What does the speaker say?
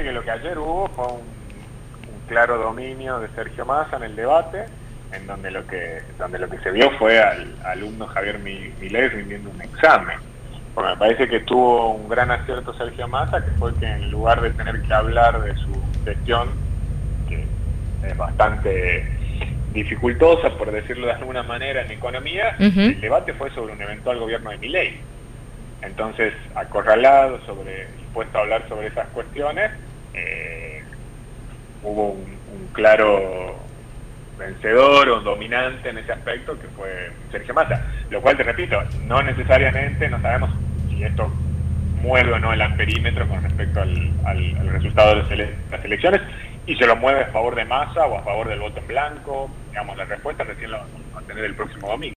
que lo que ayer hubo fue un claro dominio de Sergio Massa en el debate, en donde lo que se vio fue al alumno Javier Milei rindiendo un examen. Porque me parece que tuvo un gran acierto Sergio Massa, que fue que en lugar de tener que hablar de su gestión, que es bastante dificultosa, por decirlo de alguna manera, en economía, el debate fue sobre un eventual gobierno de Milei. Entonces, acorralado, dispuesto a hablar sobre esas cuestiones, hubo un claro vencedor o dominante en ese aspecto, que fue Sergio Massa. Lo cual, te repito, no necesariamente, no sabemos si esto mueve o no el amperímetro con respecto al resultado de las elecciones, y se lo mueve a favor de Massa o a favor del voto en blanco. Digamos, la respuesta recién la vamos a tener el próximo domingo.